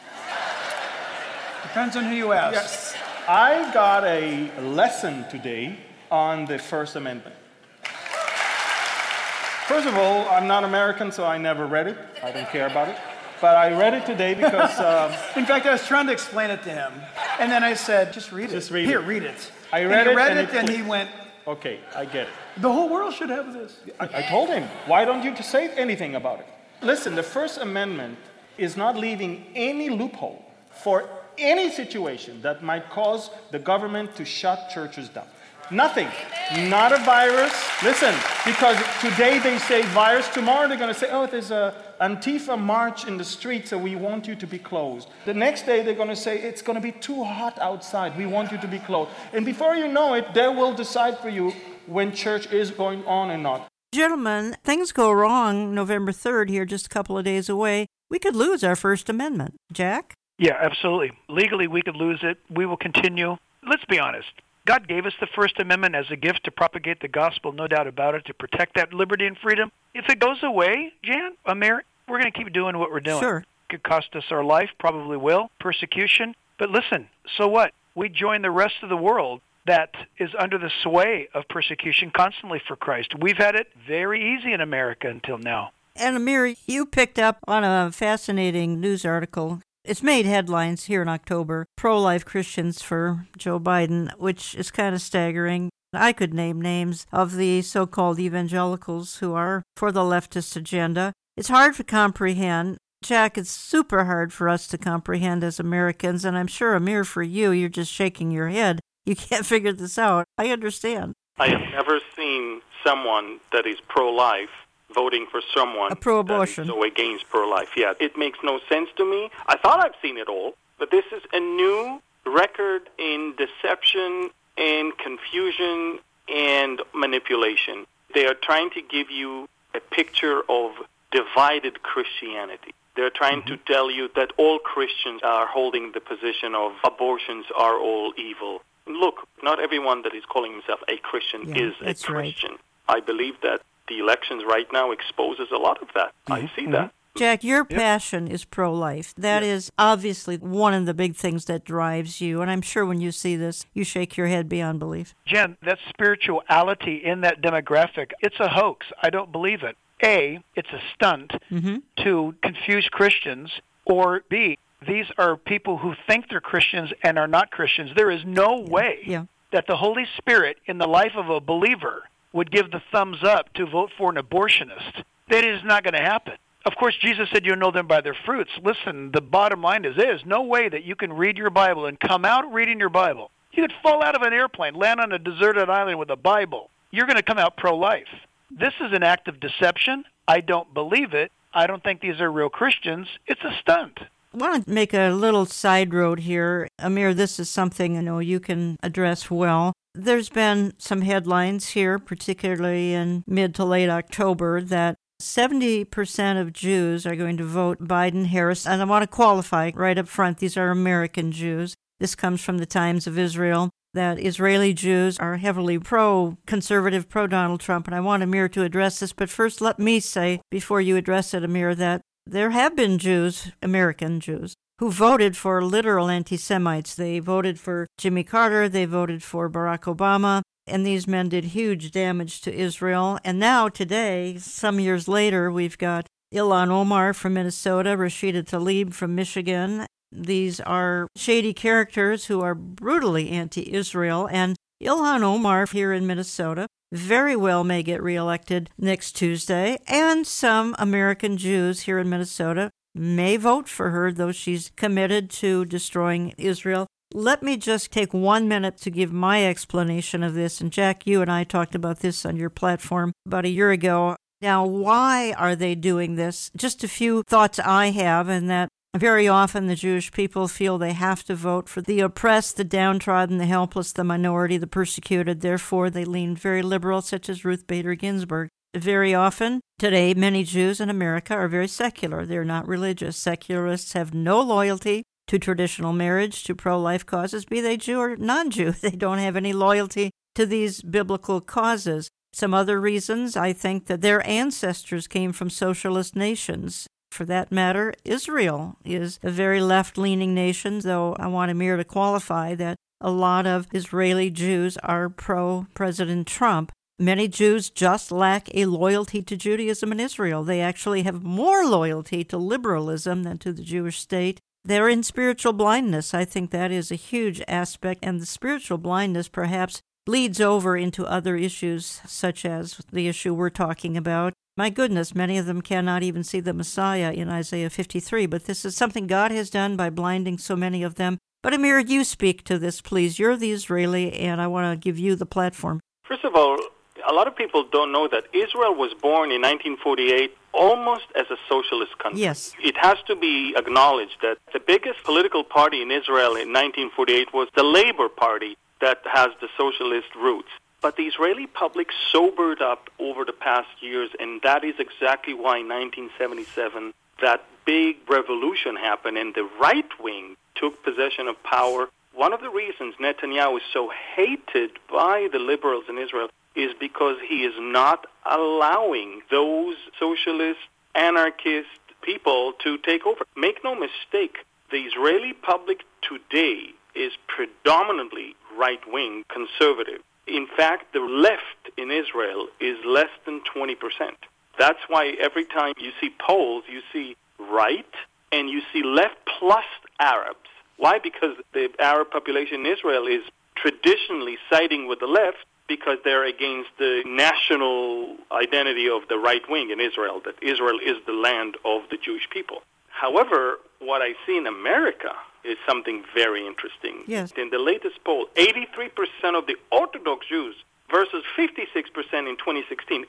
Depends on who you ask. Yes. I got a lesson today on the First Amendment. First of all, I'm not American, so I never read it. I don't care about it. But I read it today because... in fact, I was trying to explain it to him. And then I said, just read it. Just read Here, it. read it. I read and it, read it, and he went... Okay, I get it. The whole world should have this. I told him, why don't you say anything about it? Listen, the First Amendment is not leaving any loophole for any situation that might cause the government to shut churches down. Nothing. Not a virus. Listen, because today they say virus, tomorrow they're going to say, oh, there's a Antifa march in the street, so we want you to be closed. The next day they're going to say, it's going to be too hot outside, we want you to be closed. And before you know it, they will decide for you when church is going on and not. Gentlemen, things go wrong November 3rd here, just a couple of days away. We could lose our First Amendment. Jack? Yeah, absolutely. Legally, we could lose it. We will continue. Let's be honest. God gave us the First Amendment as a gift to propagate the gospel, no doubt about it, to protect that liberty and freedom. If it goes away, Jan, Amir, we're going to keep doing what we're doing. Sure. It could cost us our life, probably will, persecution. But listen, so what? We join the rest of the world that is under the sway of persecution constantly for Christ. We've had it very easy in America until now. And Amir, you picked up on a fascinating news article. It's made headlines here in October, pro-life Christians for Joe Biden, which is kind of staggering. I could name names of the so-called evangelicals who are for the leftist agenda. It's hard to comprehend. Jack, it's super hard for us to comprehend as Americans, and I'm sure, Amir, for you, you're just shaking your head. You can't figure this out. I understand. I have never seen someone that is pro-life voting for someone pro-abortion. that is so against pro-life. Yeah, it makes no sense to me. I thought I've seen it all, but this is a new record in deception and confusion and manipulation. They are trying to give you a picture of divided Christianity. They're trying to tell you that all Christians are holding the position of abortions are all evil. Look, not everyone that is calling himself a Christian is a Christian. Right. I believe that the elections right now exposes a lot of that. I see that. Jack, your passion is pro-life. That is obviously one of the big things that drives you, and I'm sure when you see this, you shake your head beyond belief. Jen, that spirituality in that demographic, it's a hoax. I don't believe it. A, it's a stunt to confuse Christians, or B, these are people who think they're Christians and are not Christians. There is no way that the Holy Spirit in the life of a believer would give the thumbs up to vote for an abortionist. That is not going to happen. Of course, Jesus said you'll know them by their fruits. Listen, the bottom line is there's no way that you can read your Bible and come out reading your Bible. You could fall out of an airplane, land on a deserted island with a Bible. You're going to come out pro-life. This is an act of deception. I don't believe it. I don't think these are real Christians. It's a stunt. I want to make a little side road here. Amir, this is something I know you can address well. There's been some headlines here, particularly in mid to late October, that 70% of Jews are going to vote Biden-Harris. And I want to qualify right up front, these are American Jews. This comes from the Times of Israel, that Israeli Jews are heavily pro-conservative, pro-Donald Trump. And I want Amir to address this. But first, let me say, before you address it, Amir, that there have been Jews, American Jews, who voted for literal anti-Semites. They voted for Jimmy Carter, they voted for Barack Obama, and these men did huge damage to Israel. And now, today, some years later, we've got Ilhan Omar from Minnesota, Rashida Tlaib from Michigan. These are shady characters who are brutally anti-Israel, and Ilhan Omar here in Minnesota very well may get reelected next Tuesday, and some American Jews here in Minnesota may vote for her, though she's committed to destroying Israel. Let me just take 1 minute to give my explanation of this. And Jack, you and I talked about this on your platform about a year ago. Now, why are they doing this? Just a few thoughts I have, and that very often the Jewish people feel they have to vote for the oppressed, the downtrodden, the helpless, the minority, the persecuted. Therefore, they lean very liberal, such as Ruth Bader Ginsburg. Very often, today, many Jews in America are very secular. They're not religious. Secularists have no loyalty to traditional marriage, to pro-life causes, be they Jew or non-Jew. They don't have any loyalty to these biblical causes. Some other reasons, I think that their ancestors came from socialist nations. For that matter, Israel is a very left-leaning nation, though I want Amir to qualify that a lot of Israeli Jews are pro-President Trump. Many Jews just lack a loyalty to Judaism in Israel. They actually have more loyalty to liberalism than to the Jewish state. They're in spiritual blindness. I think that is a huge aspect, and the spiritual blindness perhaps bleeds over into other issues, such as the issue we're talking about. My goodness, many of them cannot even see the Messiah in Isaiah 53, but this is something God has done by blinding so many of them. But Amir, you speak to this, please. You're the Israeli, and I want to give you the platform. First of all, a lot of people don't know that Israel was born in 1948 almost as a socialist country. Yes. It has to be acknowledged that the biggest political party in Israel in 1948 was the Labor Party that has the socialist roots. But the Israeli public sobered up over the past years, and that is exactly why in 1977 that big revolution happened and the right wing took possession of power. One of the reasons Netanyahu is so hated by the liberals in Israel is because he is not allowing those socialist, anarchist people to take over. Make no mistake, the Israeli public today is predominantly right-wing conservative. In fact, the left in Israel is less than 20%. That's why every time you see polls, you see right and you see left plus Arabs. Why? Because the Arab population in Israel is traditionally siding with the left, because they're against the national identity of the right wing in Israel, that Israel is the land of the Jewish people. However, what I see in America is something very interesting. Yes. In the latest poll, 83% of the Orthodox Jews versus 56% in 2016,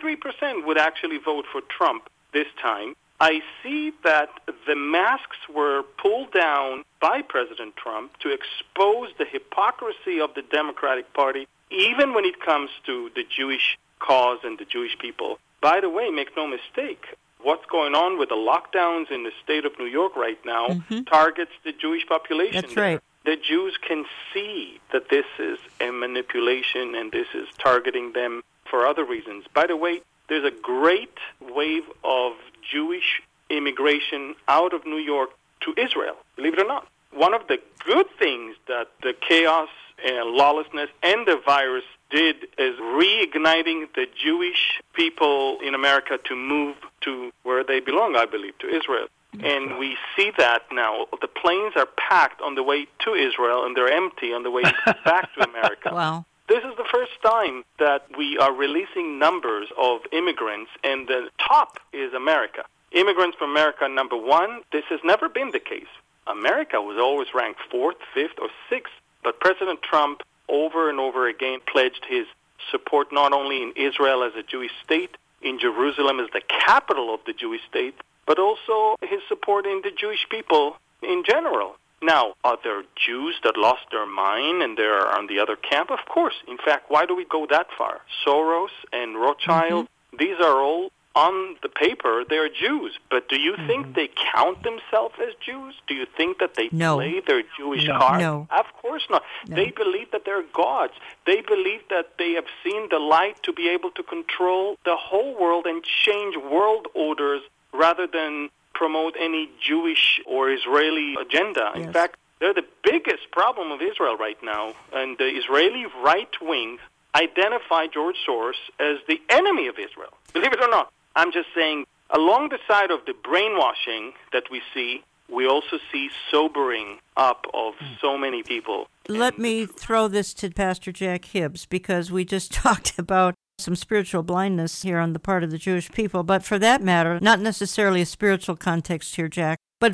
83% would actually vote for Trump this time. I see that the masks were pulled down by President Trump to expose the hypocrisy of the Democratic Party, even when it comes to the Jewish cause and the Jewish people. By the way, make no mistake, what's going on with the lockdowns in the state of New York right now targets the Jewish population. That's right. The Jews can see that this is a manipulation and this is targeting them for other reasons. By the way, there's a great wave of Jewish immigration out of New York to Israel, believe it or not. One of the good things that the chaos and lawlessness and the virus did is reigniting the Jewish people in America to move to where they belong, I believe, to Israel. And we see that now. The planes are packed on the way to Israel, and they're empty on the way back to America. Wow. This is the first time that we are releasing numbers of immigrants, and the top is America. Immigrants from America, number one. This has never been the case. America was always ranked 4th, 5th, or 6th, but President Trump over and over again pledged his support not only in Israel as a Jewish state, in Jerusalem as the capital of the Jewish state, but also his support in the Jewish people in general. Now, are there Jews that lost their mind and they're on the other camp? Of course. In fact, why do we go that far? Soros and Rothschild, these are all on the paper, they're Jews. But do you think they count themselves as Jews? Do you think that they play their Jewish card? No. Of course not. No. They believe that they're gods. They believe that they have seen the light to be able to control the whole world and change world orders rather than promote any Jewish or Israeli agenda. Yes. In fact, they're the biggest problem of Israel right now. And the Israeli right wing identify George Soros as the enemy of Israel. Believe it or not. I'm just saying, along the side of the brainwashing that we see, we also see sobering up of so many people. Let me throw this to Pastor Jack Hibbs, because we just talked about some spiritual blindness here on the part of the Jewish people. But for that matter, not necessarily a spiritual context here, Jack, but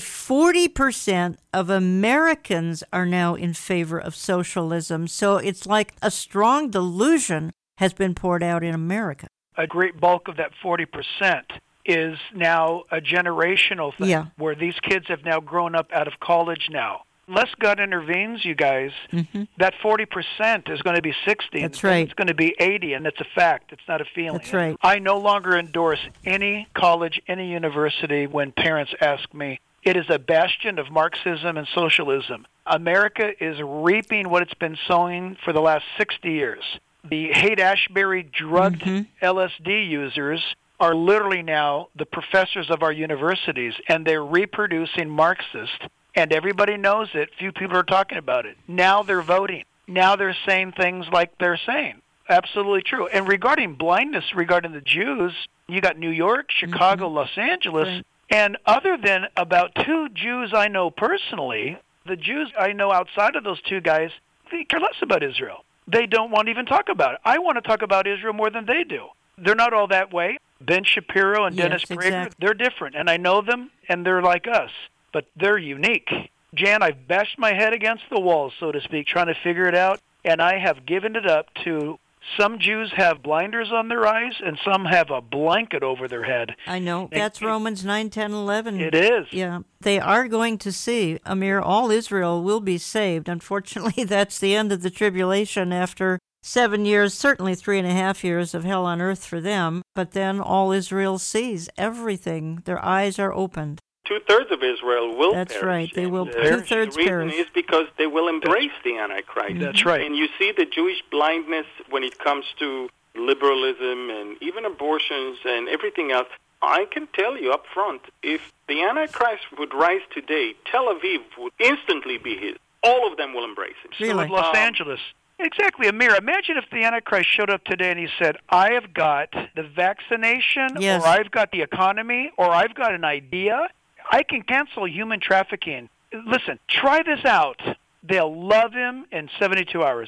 40% of Americans are now in favor of socialism. So it's like a strong delusion has been poured out in America. A great bulk of that 40% is now a generational thing, where these kids have now grown up out of college now. Unless God intervenes, you guys, that 40% is going to be 60. That's right. It's going to be 80, and it's a fact. It's not a feeling. That's right. I no longer endorse any college, any university when parents ask me. It is a bastion of Marxism and socialism. America is reaping what it's been sowing for the last 60 years. The Haight-Ashbury drugged LSD users are literally now the professors of our universities, and they're reproducing Marxist, and everybody knows it. Few people are talking about it. Now they're voting. Now they're saying things like they're saying. Absolutely true. And regarding blindness, regarding the Jews, you got New York, Chicago, Los Angeles, and other than about 2 Jews I know personally, the Jews I know outside of those 2 guys, they care less about Israel. They don't want to even talk about it. I want to talk about Israel more than they do. They're not all that way. Ben Shapiro and Dennis Prager, they're different, and I know them, and they're like us, but they're unique. Jan, I've bashed my head against the wall, so to speak, trying to figure it out, and I have given it up to some Jews have blinders on their eyes, and some have a blanket over their head. I know. That's Romans 9, 10, 11. It is. Yeah. They are going to see, Amir, all Israel will be saved. Unfortunately, that's the end of the tribulation after 7 years, certainly 3.5 years of hell on earth for them. But then all Israel sees everything. Their eyes are opened. 2/3 of Israel will perish. That's right. They will. Perish. 2/3 The perish. reason is because they will embrace the Antichrist. That's right. And you see the Jewish blindness when it comes to liberalism and even abortions and everything else. I can tell you up front, if the Antichrist would rise today, Tel Aviv would instantly be his. All of them will embrace him. So would Los Angeles. Exactly, Amir. Imagine if the Antichrist showed up today and he said, I have got the vaccination, or I've got the economy, or I've got an idea. I can cancel human trafficking. Listen, try this out. They'll love him in 72 hours.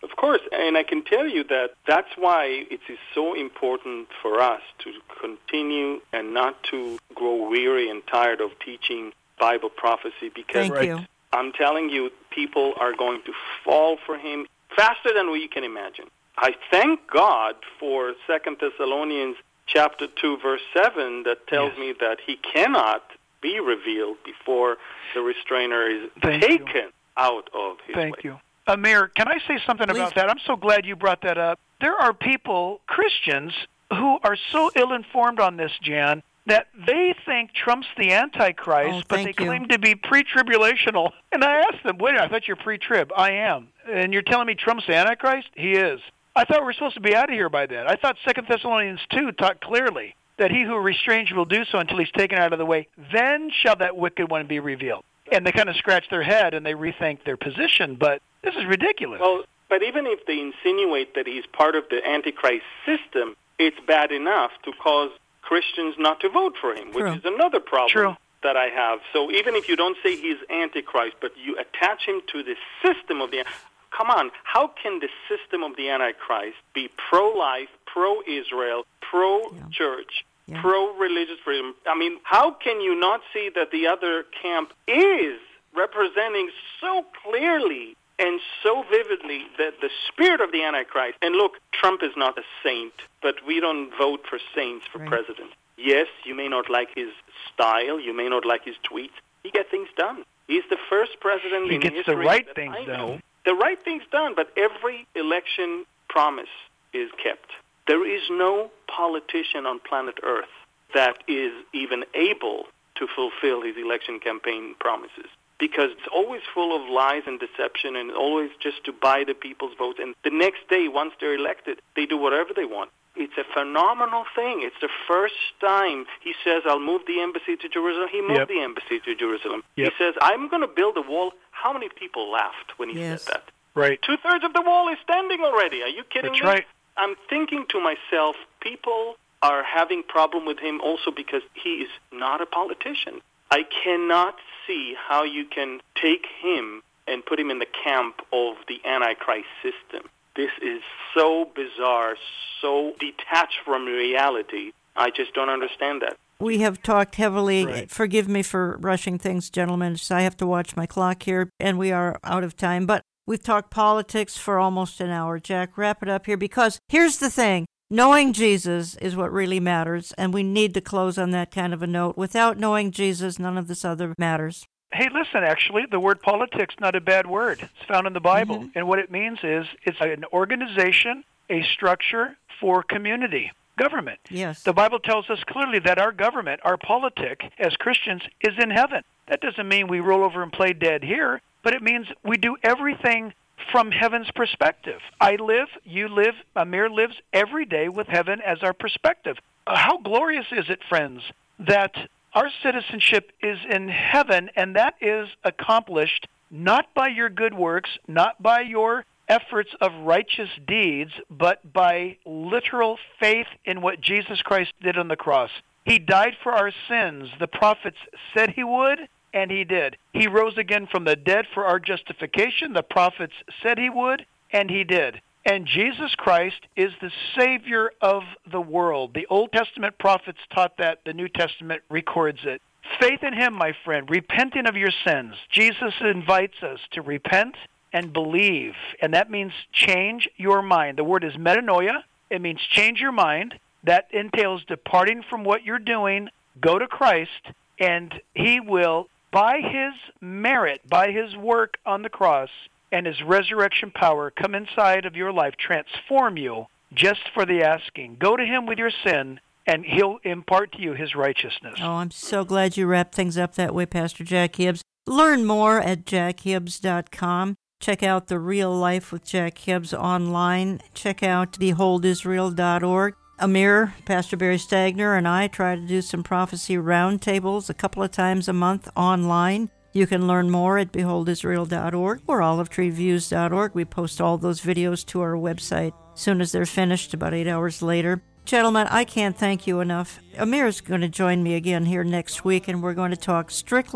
Of course, and I can tell you that that's why it is so important for us to continue and not to grow weary and tired of teaching Bible prophecy, because Thank you. I'm telling you, people are going to fall for him faster than we can imagine. I thank God for 2 Thessalonians chapter 2, verse 7, that tells me that he cannot be revealed before the restrainer is taken out of his way. Thank you. Amir, can I say something about that? I'm so glad you brought that up. There are people, Christians, who are so ill-informed on this, Jan, that they think Trump's the Antichrist, but they claim to be pre-tribulational. And I asked them, wait, I thought you're pre-trib. I am. And you're telling me Trump's the Antichrist? He is. I thought we were supposed to be out of here by then. I thought 2 Thessalonians 2 taught clearly that he who restrains you will do so until he's taken out of the way. Then shall that wicked one be revealed. And they kind of scratch their head and they rethink their position, but this is ridiculous. Well, but even if they insinuate that he's part of the Antichrist system, it's bad enough to cause Christians not to vote for him, which is another problem that I have. So even if you don't say he's Antichrist, but you attach him to the system of the... Come on, how can the system of the Antichrist be pro-life, pro-Israel, pro-church, pro-religious freedom? I mean, how can you not see that the other camp is representing so clearly and so vividly that the spirit of the Antichrist? And look, Trump is not a saint, but we don't vote for saints for president. Yes, you may not like his style, you may not like his tweets. He gets things done. He's the first president in history. He gets the right things done. The right thing's done, but every election promise is kept. There is no politician on planet Earth that is even able to fulfill his election campaign promises, because it's always full of lies and deception and always just to buy the people's votes. And the next day, once they're elected, they do whatever they want. It's a phenomenal thing. It's the first time he says, I'll move the embassy to Jerusalem. He moved the embassy to Jerusalem. He says, I'm going to build a wall. How many people laughed when he said that? Right. 2/3 of the wall is standing already. Are you kidding me? That's right. I'm thinking to myself, people are having problem with him also because he is not a politician. I cannot see how you can take him and put him in the camp of the Antichrist system. This is so bizarre, so detached from reality. I just don't understand that. We have talked heavily. Forgive me for rushing things, gentlemen. I have to watch my clock here, and we are out of time. But we've talked politics for almost an hour. Jack, wrap it up here, because here's the thing. Knowing Jesus is what really matters, and we need to close on that kind of a note. Without knowing Jesus, none of this other matters. Hey, listen, actually, the word politics, not a bad word. It's found in the Bible. And what it means is it's an organization, a structure for community, government. Yes. The Bible tells us clearly that our government, our politic, as Christians, is in heaven. That doesn't mean we roll over and play dead here, but it means we do everything from heaven's perspective. I live, you live, Amir lives every day with heaven as our perspective. How glorious is it, friends, that our citizenship is in heaven, and that is accomplished not by your good works, not by your efforts of righteous deeds, but by literal faith in what Jesus Christ did on the cross. He died for our sins. The prophets said he would, and he did. He rose again from the dead for our justification. The prophets said he would, and he did. And Jesus Christ is the Savior of the world. The Old Testament prophets taught that. The New Testament records it. Faith in him, my friend, repenting of your sins. Jesus invites us to repent and believe, and that means change your mind. The word is metanoia. It means change your mind. That entails departing from what you're doing, go to Christ, and he will, by his merit, by his work on the cross, and his resurrection power, come inside of your life, transform you just for the asking. Go to him with your sin, and he'll impart to you his righteousness. Oh, I'm so glad you wrapped things up that way, Pastor Jack Hibbs. Learn more at jackhibbs.com. Check out The Real Life with Jack Hibbs online. Check out beholdisrael.org. Amir, Pastor Barry Stagner, and I try to do some prophecy roundtables a couple of times a month online. You can learn more at beholdisrael.org or olivetreeviews.org. We post all those videos to our website as soon as they're finished, about 8 hours later. Gentlemen, I can't thank you enough. Amir is going to join me again here next week, and we're going to talk strictly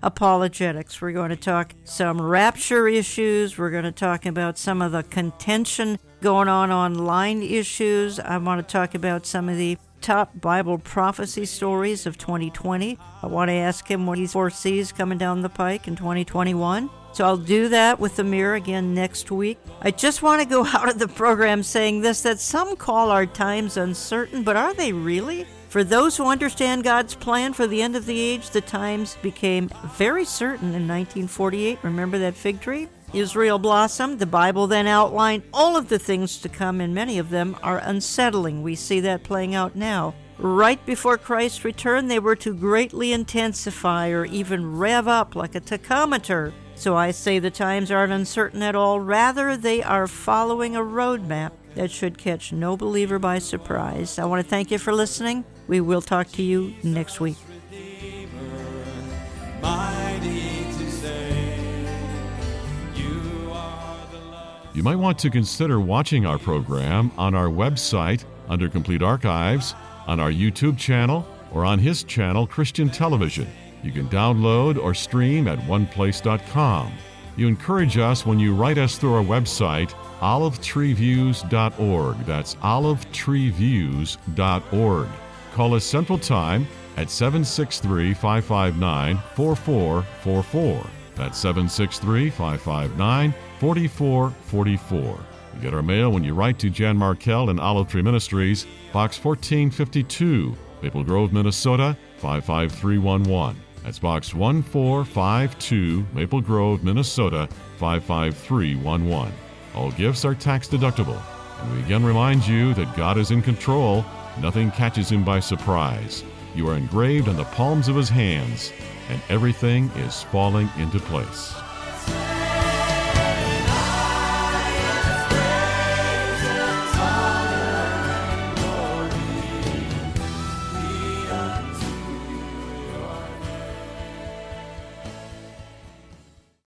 apologetics. We're going to talk some rapture issues. We're going to talk about some of the contention going on online issues. I want to talk about some of the top Bible prophecy stories of 2020. I want to ask him what he foresees coming down the pike in 2021. So I'll do that with Amir again next week. I just want to go out of the program saying this, that some call our times uncertain, but are they really? For those who understand God's plan for the end of the age, the times became very certain in 1948. Remember that fig tree? Israel blossomed. The Bible then outlined all of the things to come, and many of them are unsettling. We see that playing out now. Right before Christ's return, they were to greatly intensify or even rev up like a tachometer. So I say the times aren't uncertain at all. Rather, they are following a roadmap that should catch no believer by surprise. I want to thank you for listening. We will talk to you next week. You might want to consider watching our program on our website under Complete Archives, on our YouTube channel, or on his channel, Christian Television. You can download or stream at oneplace.com. You encourage us when you write us through our website, olivetreeviews.org. That's olivetreeviews.org. Call us Central Time at 763-559-4444. That's 763-559-4444. You get our mail when you write to Jan Markell and Olive Tree Ministries, Box 1452, Maple Grove, Minnesota, 55311. That's Box 1452, Maple Grove, Minnesota, 55311. All gifts are tax deductible. And we again remind you that God is in control. Nothing catches him by surprise. You are engraved on the palms of his hands, and everything is falling into place.